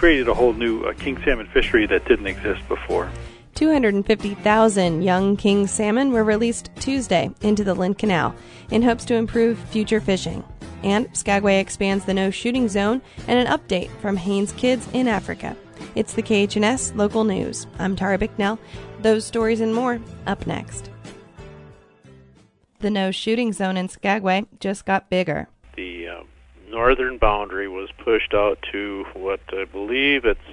created a whole new king salmon fishery that didn't exist before. 250,000 young king salmon were released Tuesday into the Lynn Canal in hopes to improve future fishing. And Skagway expands the no shooting zone, and an update from Haines Kids in Africa. It's the KHNS Local News. I'm Tara Bicknell. Those stories and more up next. The no shooting zone in Skagway just got bigger. The northern boundary was pushed out to what I believe it's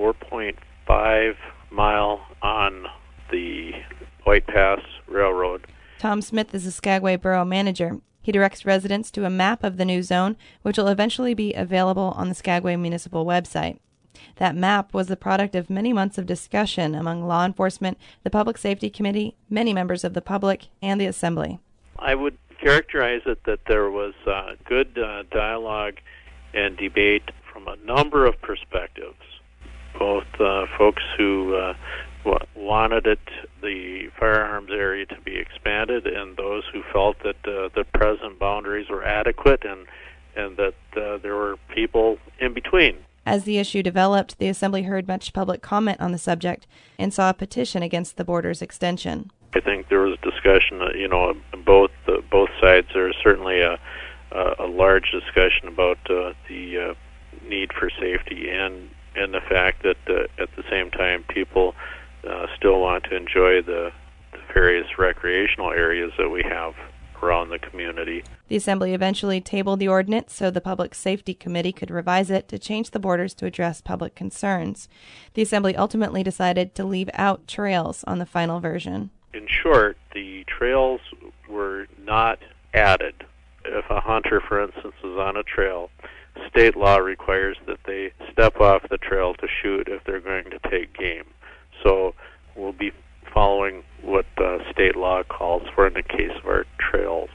4.5 mile on the White Pass Railroad. Tom Smith is the Skagway Borough Manager. He directs residents to a map of the new zone, which will eventually be available on the Skagway Municipal website. That map was the product of many months of discussion among law enforcement, the Public Safety Committee, many members of the public, and the Assembly. I would characterize it that there was good dialogue and debate from a number of perspectives. Both folks who wanted the firearms area to be expanded, and those who felt that the present boundaries were adequate, and that there were people in between. As the issue developed, the Assembly heard much public comment on the subject and saw a petition against the border's extension. I think there was discussion, both sides. There's certainly a large discussion about the need for safety and the fact that at the same time people still want to enjoy the various recreational areas that we have around the community. The Assembly eventually tabled the ordinance so the Public Safety Committee could revise it to change the borders to address public concerns. The Assembly ultimately decided to leave out trails on the final version. In short, the trails were not added. If a hunter, for instance, is on a trail, state law requires that they step off the trail to shoot if they're going to take game. So we'll be following what state law calls for in the case of our trails.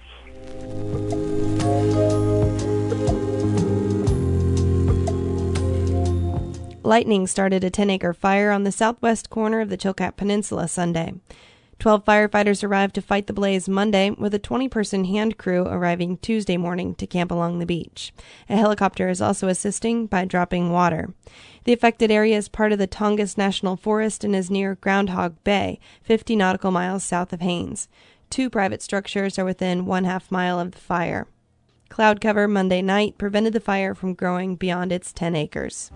Lightning started a 10-acre fire on the southwest corner of the Chilkat Peninsula Sunday. 12 firefighters arrived to fight the blaze Monday, with a 20-person hand crew arriving Tuesday morning to camp along the beach. A helicopter is also assisting by dropping water. The affected area is part of the Tongass National Forest and is near Groundhog Bay, 50 nautical miles south of Haines. 2 private structures are within 1/2 mile of the fire. Cloud cover Monday night prevented the fire from growing beyond its 10 acres.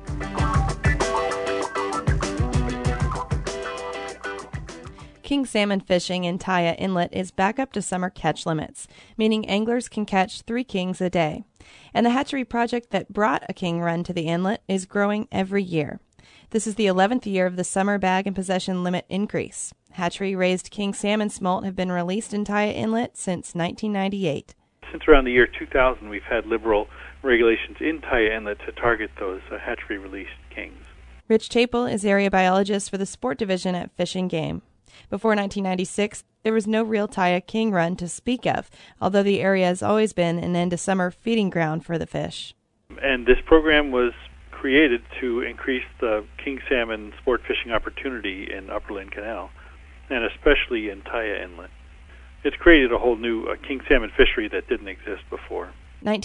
King salmon fishing in Taya Inlet is back up to summer catch limits, meaning anglers can catch 3 kings a day. And the hatchery project that brought a king run to the inlet is growing every year. This is the 11th year of the summer bag and possession limit increase. Hatchery-raised king salmon smolt have been released in Taya Inlet since 1998. Since around the year 2000, we've had liberal regulations in Taya Inlet to target those hatchery-released kings. Rich Chapel is area biologist for the sport division at Fish and Game. Before 1996, there was no real Taya king run to speak of, although the area has always been an end-of-summer feeding ground for the fish. And this program was created to increase the king salmon sport fishing opportunity in Upper Lynn Canal, and especially in Taya Inlet. It's created a whole new king salmon fishery that didn't exist before.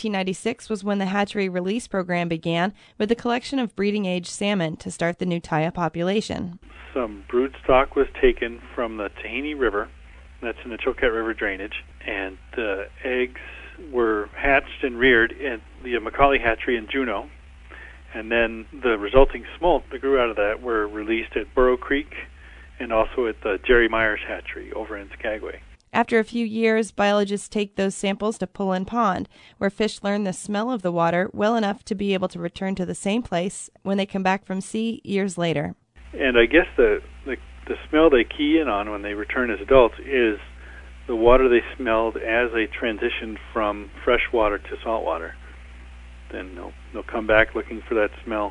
1996 was when the hatchery release program began with the collection of breeding-age salmon to start the new Taya population. Some brood stock was taken from the Tahini River, that's in the Chilkat River drainage, and the eggs were hatched and reared at the Macaulay hatchery in Juneau, and then the resulting smolt that grew out of that were released at Burrow Creek and also at the Jerry Myers hatchery over in Skagway. After a few years, biologists take those samples to Pullen Pond, where fish learn the smell of the water well enough to be able to return to the same place when they come back from sea years later. And I guess the smell they key in on when they return as adults is the water they smelled as they transitioned from fresh water to salt water. Then they'll come back looking for that smell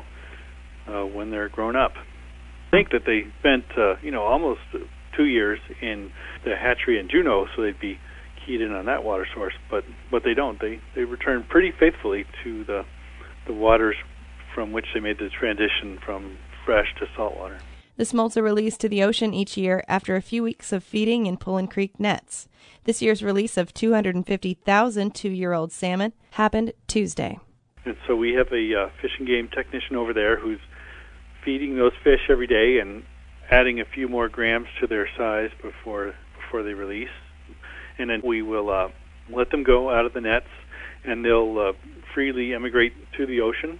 when they're grown up. I think that they spent almost 2 years in the hatchery in Juneau, so they'd be keyed in on that water source. But they don't. They return pretty faithfully to the waters from which they made the transition from fresh to salt water. The smolts are released to the ocean each year after a few weeks of feeding in Pullen Creek nets. This year's release of 250,000 2-year-old salmon happened Tuesday. And so we have a Fish and Game technician over there who's feeding those fish every day and adding a few more grams to their size before they release. And then we will let them go out of the nets, and they'll freely emigrate to the ocean,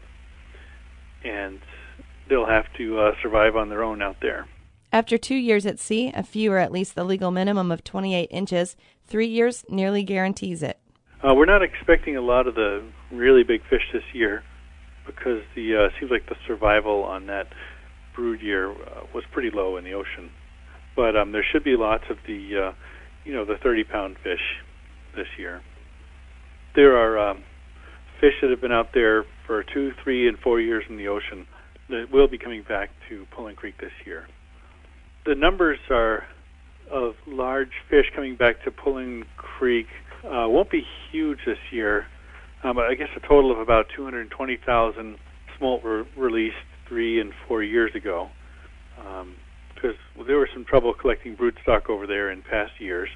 and they'll have to survive on their own out there. After 2 years at sea, a few are at least the legal minimum of 28 inches. 3 years nearly guarantees it. We're not expecting a lot of the really big fish this year because it seems like the survival on that brood year was pretty low in the ocean. But there should be lots of the 30-pound fish this year. There are fish that have been out there for 2, 3, and 4 years in the ocean that will be coming back to Pullen Creek this year. The numbers are of large fish coming back to Pullen Creek won't be huge this year. I guess a total of about 220,000 smolt were released 3 and 4 years ago, because there was some trouble collecting brood stock over there in past years.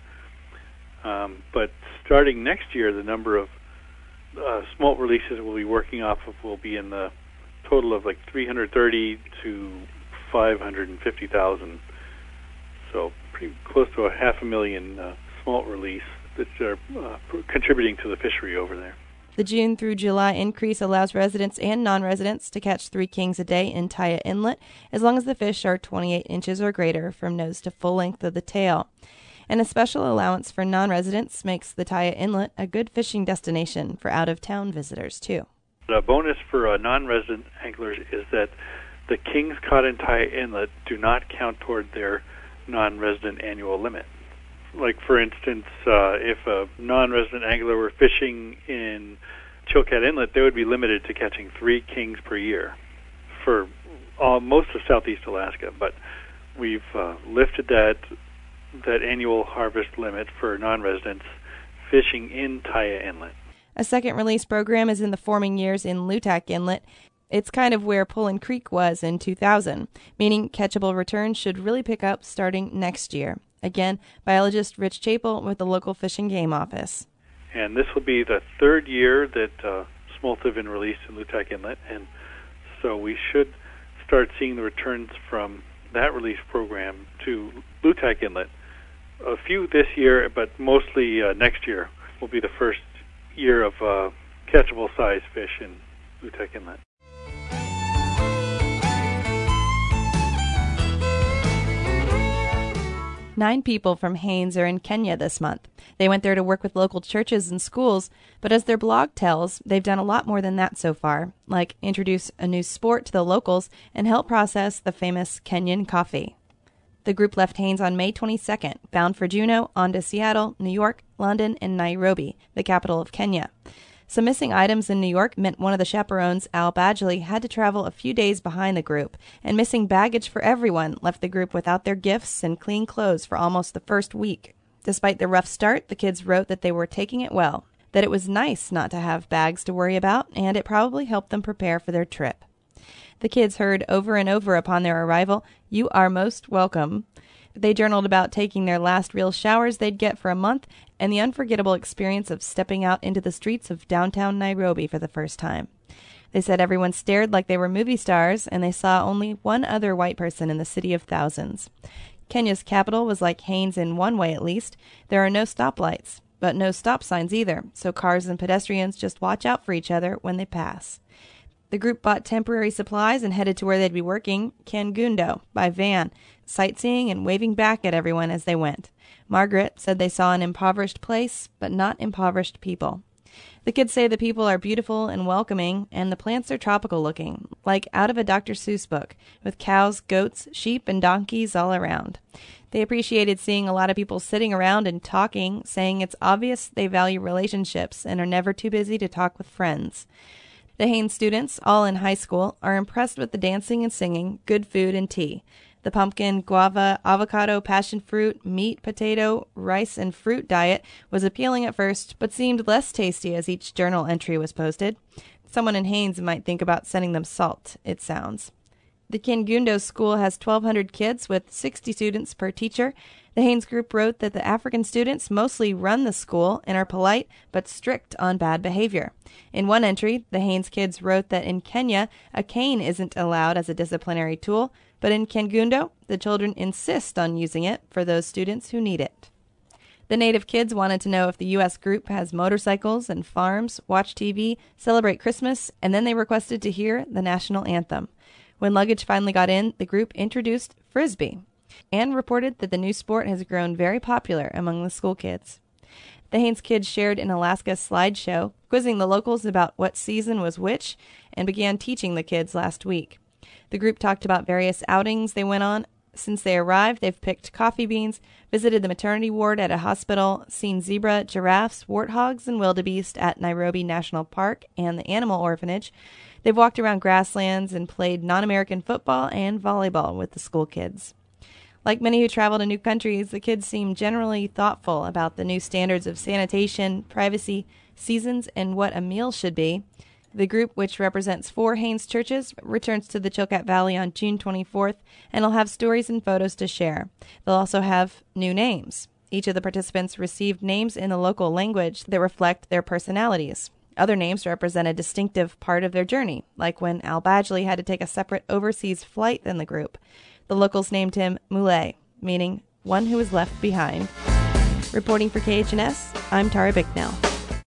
But starting next year, the number of smolt releases we'll be working off of will be in the total of like 330 to 550,000. So pretty close to 500,000 smolt release that are contributing to the fishery over there. The June through July increase allows residents and non-residents to catch 3 kings a day in Taya Inlet, as long as the fish are 28 inches or greater from nose to full length of the tail. And a special allowance for non-residents makes the Taya Inlet a good fishing destination for out-of-town visitors, too. A bonus for non-resident anglers is that the kings caught in Taya Inlet do not count toward their non-resident annual limit. Like, for instance, if a non-resident angler were fishing in Chilkat Inlet, they would be limited to catching 3 kings per year for most of southeast Alaska. But we've lifted that annual harvest limit for non-residents fishing in Taya Inlet. A second release program is in the forming years in Lutak Inlet. It's kind of where Pullen Creek was in 2000, meaning catchable returns should really pick up starting next year. Again, biologist Rich Chapel with the local Fish and Game Office. And this will be the 3rd year that smolt have been released in Lutak Inlet, and so we should start seeing the returns from that release program to Lutak Inlet. A few this year, but mostly next year will be the first year of catchable size fish in Lutak Inlet. Nine people from Haines are in Kenya this month. They went there to work with local churches and schools, but as their blog tells, they've done a lot more than that so far, like introduce a new sport to the locals and help process the famous Kenyan coffee. The group left Haines on May 22nd, bound for Juneau, on to Seattle, New York, London, and Nairobi, the capital of Kenya. Some missing items in New York meant one of the chaperones, Al Badgley, had to travel a few days behind the group, and missing baggage for everyone left the group without their gifts and clean clothes for almost the first week. Despite the rough start, the kids wrote that they were taking it well, that it was nice not to have bags to worry about, and it probably helped them prepare for their trip. The kids heard over and over upon their arrival, "You are most welcome." They journaled about taking their last real showers they'd get for a month and the unforgettable experience of stepping out into the streets of downtown Nairobi for the first time. They said everyone stared like they were movie stars, and they saw only one other white person in the city of thousands. Kenya's capital was like Haines in one way at least. There are no stoplights, but no stop signs either, so cars and pedestrians just watch out for each other when they pass. The group bought temporary supplies and headed to where they'd be working, Kangundo, by van, sightseeing and waving back at everyone as they went. Margaret said they saw an impoverished place, but not impoverished people. The kids say the people are beautiful and welcoming, and the plants are tropical looking, like out of a Dr. Seuss book, with cows, goats, sheep, and donkeys all around. They appreciated seeing a lot of people sitting around and talking, saying it's obvious they value relationships and are never too busy to talk with friends. The Haines students, all in high school, are impressed with the dancing and singing, good food, and tea. The pumpkin, guava, avocado, passion fruit, meat, potato, rice, and fruit diet was appealing at first, but seemed less tasty as each journal entry was posted. Someone in Haines might think about sending them salt, it sounds. The Kangundo School has 1,200 kids with 60 students per teacher. The Haynes Group wrote that the African students mostly run the school and are polite but strict on bad behavior. In one entry, the Haynes kids wrote that in Kenya, a cane isn't allowed as a disciplinary tool, but in Kangundo, the children insist on using it for those students who need it. The native kids wanted to know if the U.S. group has motorcycles and farms, watch TV, celebrate Christmas, and then they requested to hear the national anthem. When luggage finally got in, the group introduced Frisbee and reported that the new sport has grown very popular among the school kids. The Haynes kids shared an Alaska slideshow, quizzing the locals about what season was which, and began teaching the kids last week. The group talked about various outings they went on. Since they arrived, they've picked coffee beans, visited the maternity ward at a hospital, seen zebra, giraffes, warthogs, and wildebeest at Nairobi National Park and the Animal Orphanage. They've walked around grasslands and played non-American football and volleyball with the school kids. Like many who travel to new countries, the kids seem generally thoughtful about the new standards of sanitation, privacy, seasons, and what a meal should be. The group, which represents 4 Haynes churches, returns to the Chilkat Valley on June 24th and will have stories and photos to share. They'll also have new names. Each of the participants received names in the local language that reflect their personalities. Other names represent a distinctive part of their journey, like when Al Badgley had to take a separate overseas flight than the group. The locals named him Mule, meaning one who was left behind. Reporting for KHNS, I'm Tara Bicknell.